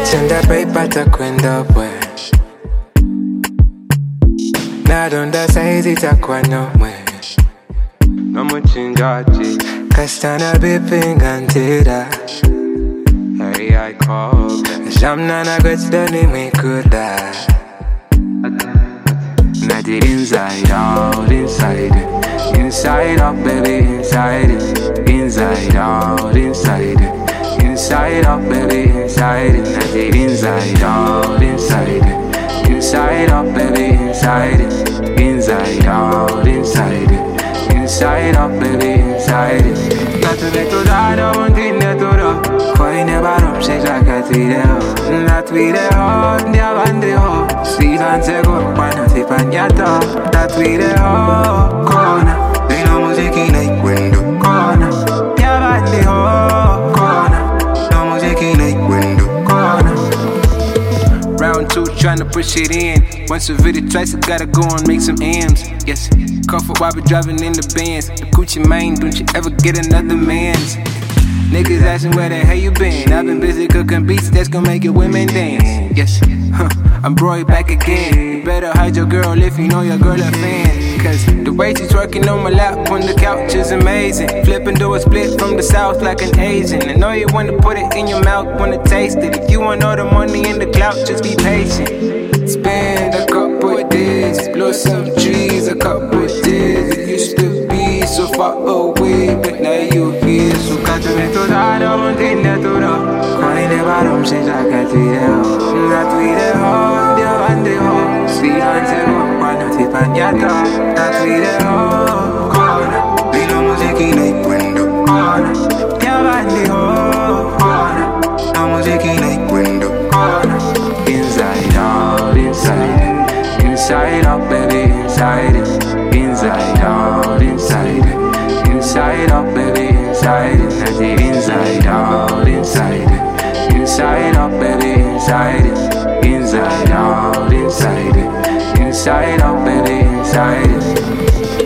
Tenda paipata kwenda bwe na donda saizi itakuwa nomwe nomuchinjaji kastana bipinga ntira. Hey, I call Jamna na gwetdani mwikuda na the inside out, inside it. Inside out, baby, inside it. Inside out, inside it. Inside out, baby, inside it. Na the inside out, inside it. Inside out, baby, inside it. Inside out, inside it. Inside out, baby, inside it. Got to be to that, I want in the door. Koi ne barom se jaka twireo. Na twireo, ndia bandeo. Sivan sego, pana si pagnata. Da twireo, kona. Dino musiki na ikwendo, kona. Ndia bandeo, kona. No musiki na ikwendo, kona. Round two, tryna push it in. Once a video twice, I gotta go and make some M's. Yes, comfort while we driving in the Benz. The coochie mane, don't you ever get another man's. Niggas asking where the hell you been. I've been busy cooking beats that's gonna make your women dance. Yes, I'm Broy back again. You better hide your girl if you know your girl a fan. Cause the way she's twerking on my lap on the couch is amazing. Flipping do a split from the south like an Asian. I know you wanna put it in your mouth, wanna taste it. If you want all the money in the clout, just be patient. Spend a couple of days, blow some trees, a couple of days. It used to be so far away, but now you here. So got to be to that, I want in the door. Calling the bottom, since I got to it. Got to eat it home, the band home. See, I'm saying, why not if I get up? Got to eat it home, corner. We know music in a window, corner. The band home, corner. No music in a window, corner. Inside out, inside it. Inside out, baby, inside it. Inside out, inside it. Inside out, baby, inside it. Not the inside out, inside it. Inside out, baby, inside it. Inside out, inside it. Inside out, baby, inside it.